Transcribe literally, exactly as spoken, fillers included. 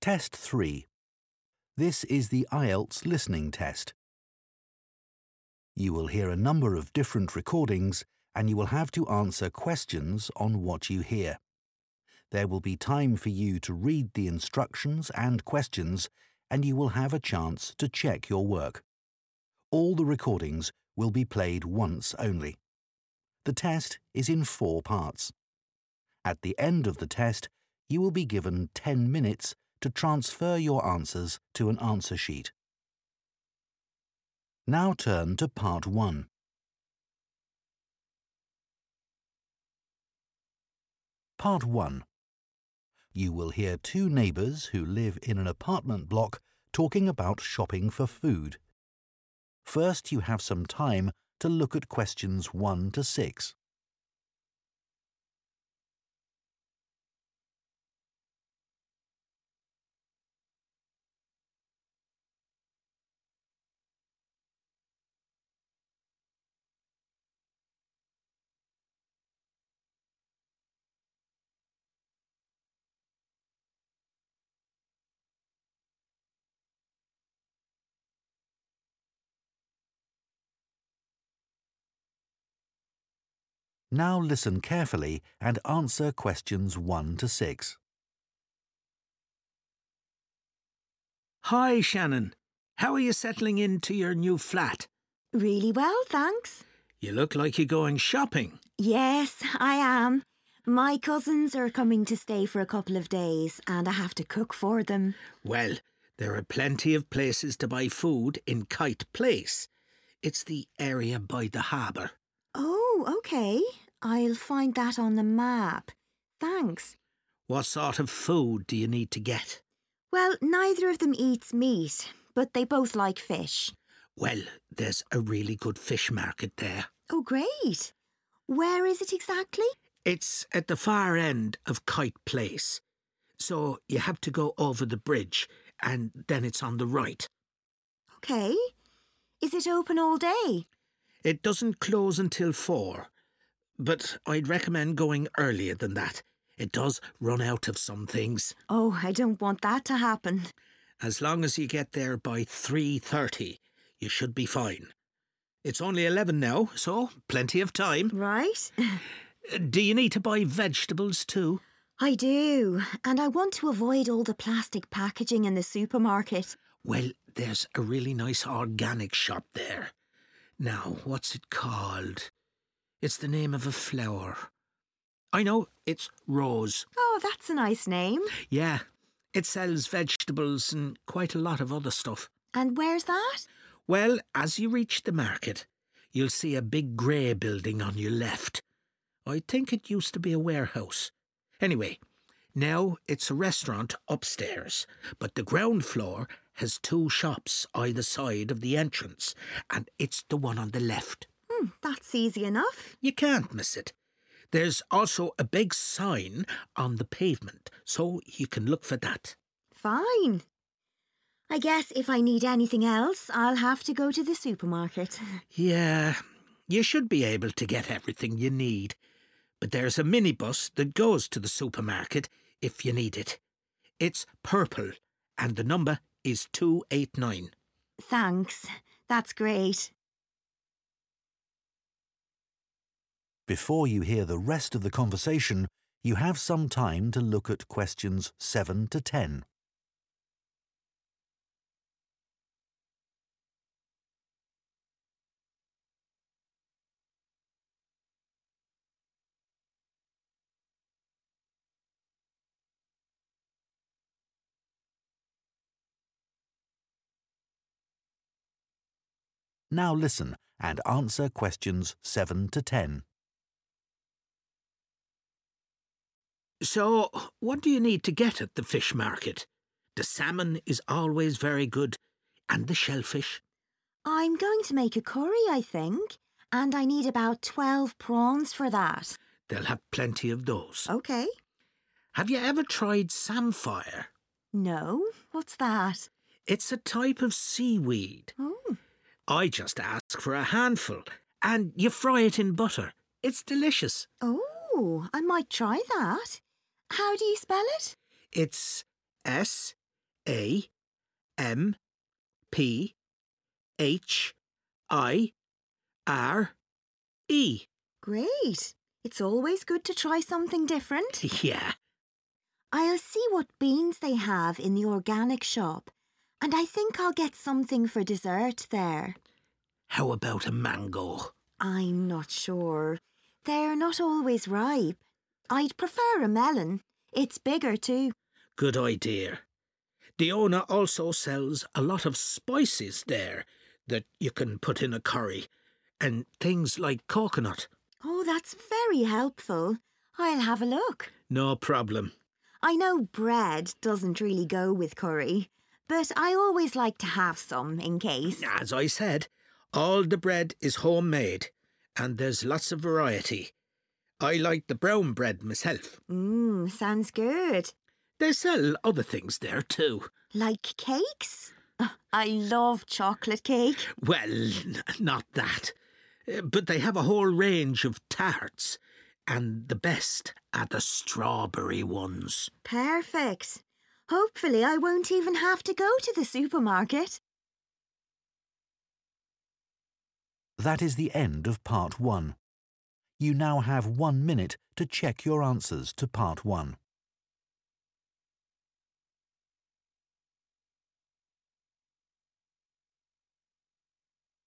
Test three. This is the I E L T S listening test. You will hear a number of different recordings and you will have to answer questions on what you hear. There will be time for you to read the instructions and questions, and you will have a chance to check your work. All the recordings will be played once only. The test is in four parts. At the end of the test, you will be given ten minutes to transfer your answers to an answer sheet. Now turn to part one. Part one. You will hear two neighbours who live in an apartment block talking about shopping for food. First, you have some time to look at questions one to six. Now listen carefully and answer questions one to six. Hi, Shannon. How are you settling into your new flat? Really well, thanks. You look like you're going shopping. Yes, I am. My cousins are coming to stay for a couple of days and I have to cook for them. Well, there are plenty of places to buy food in Kite Place. It's the area by the harbour. Oh, OK. I'll find that on the map. Thanks. What sort of food do you need to get? Well, neither of them eats meat, but they both like fish. Well, there's a really good fish market there. Oh, great. Where is it exactly? It's at the far end of Kite Place. So you have to go over the bridge and then it's on the right. OK. Is it open all day? It doesn't close until four, but I'd recommend going earlier than that. It does run out of some things. Oh, I don't want that to happen. As long as you get there by three thirty, you should be fine. It's only eleven now, so plenty of time. Right. Do you need to buy vegetables too? I do, and I want to avoid all the plastic packaging in the supermarket. Well, there's a really nice organic shop there. Now, what's it called? It's the name of a flower. I know, it's Rose. Oh, that's a nice name. Yeah, it sells vegetables and quite a lot of other stuff. And where's that? Well, as you reach the market, you'll see a big grey building on your left. I think it used to be a warehouse. Anyway, now it's a restaurant upstairs, but the ground floor has two shops either side of the entrance, and it's the one on the left. Hmm, that's easy enough. You can't miss it. There's also a big sign on the pavement, so you can look for that. Fine. I guess if I need anything else, I'll have to go to the supermarket. Yeah, you should be able to get everything you need. But there's a minibus that goes to the supermarket if you need it. It's purple, and the number is two eight nine. Thanks. That's great. Before you hear the rest of the conversation, you have some time to look at questions seven to ten. Now listen and answer questions seven to ten. So, what do you need to get at the fish market? The salmon is always very good, and the shellfish. I'm going to make a curry, I think, and I need about twelve prawns for that. They'll have plenty of those. OK. Have you ever tried samphire? No, what's that? It's a type of seaweed. Oh. I just ask for a handful, and you fry it in butter. It's delicious. Oh, I might try that. How do you spell it? It's S A, M, P, H, I, R, E. Great. It's always good to try something different. Yeah. I'll see what beans they have in the organic shop, and I think I'll get something for dessert there. How about a mango? I'm not sure. They're not always ripe. I'd prefer a melon. It's bigger too. Good idea. The owner also sells a lot of spices there that you can put in a curry, and things like coconut. Oh, that's very helpful. I'll have a look. No problem. I know bread doesn't really go with curry, but I always like to have some in case. As I said, all the bread is homemade, and there's lots of variety. I like the brown bread myself. Mmm, sounds good. They sell other things there too. Like cakes? Oh, I love chocolate cake. Well, n- not that. Uh, But they have a whole range of tarts, and the best are the strawberry ones. Perfect. Hopefully I won't even have to go to the supermarket. That is the end of part one. You now have one minute to check your answers to part one.